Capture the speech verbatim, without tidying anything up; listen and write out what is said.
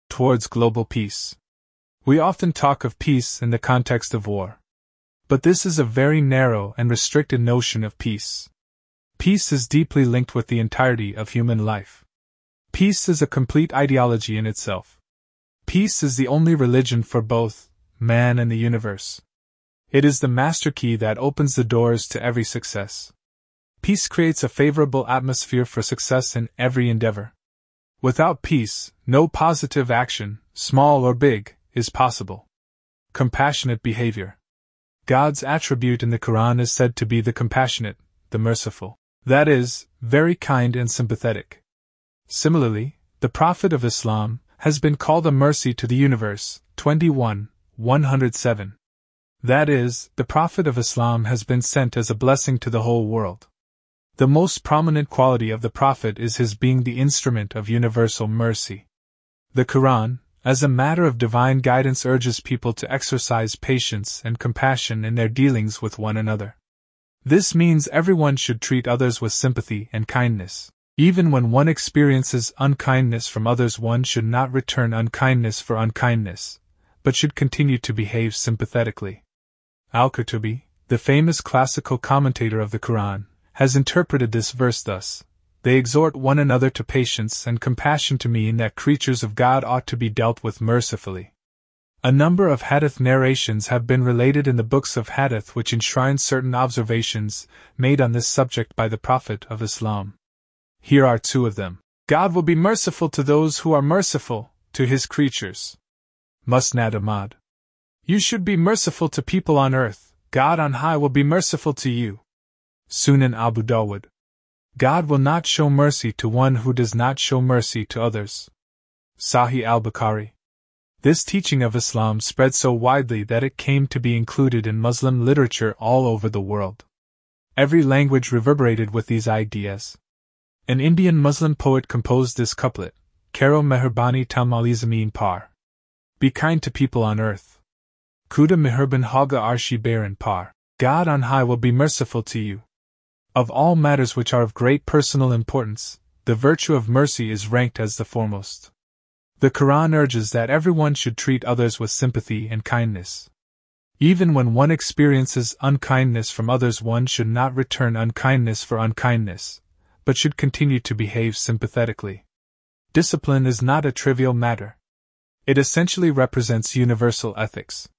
towards global peace. We often talk of peace in the context of war. But this is a very narrow and restricted notion of peace. Peace is deeply linked with the entirety of human life. Peace is a complete ideology in itself. Peace is the only religion for both man and the universe. It is the master key that opens the doors to every success. Peace creates a favorable atmosphere for success in every endeavor. Without peace, no positive action, small or big, is possible. Compassionate behavior. God's attribute in the Quran is said to be the compassionate, the merciful. That is, very kind and sympathetic. Similarly, the Prophet of Islam has been called a mercy to the universe, twenty-one, one oh seven. That is, the Prophet of Islam has been sent as a blessing to the whole world. The most prominent quality of the Prophet is his being the instrument of universal mercy. The Quran, as a matter of divine guidance, urges people to exercise patience and compassion in their dealings with one another. This means everyone should treat others with sympathy and kindness. Even when one experiences unkindness from others, one should not return unkindness for unkindness, but should continue to behave sympathetically. Al-Qurtubi, the famous classical commentator of the Quran, has interpreted this verse thus: they exhort one another to patience and compassion, to mean that creatures of God ought to be dealt with mercifully. A number of hadith narrations have been related in the books of hadith which enshrine certain observations made on this subject by the Prophet of Islam. Here are two of them. God will be merciful to those who are merciful to his creatures. Musnad Ahmad. You should be merciful to people on earth, God on high will be merciful to you. Sunan Abu Dawud. God will not show mercy to one who does not show mercy to others. Sahih al-Bukhari. This teaching of Islam spread so widely that it came to be included in Muslim literature all over the world. Every language reverberated with these ideas. An Indian Muslim poet composed this couplet: Karo Meherbani Tamali Zameen Par. Be kind to people on earth. Kuda Meherban Haga Arshi Baran Par. God on high will be merciful to you. Of all matters which are of great personal importance, the virtue of mercy is ranked as the foremost. The Quran urges that everyone should treat others with sympathy and kindness. Even when one experiences unkindness from others, one should not return unkindness for unkindness, but should continue to behave sympathetically. Discipline is not a trivial matter. It essentially represents universal ethics.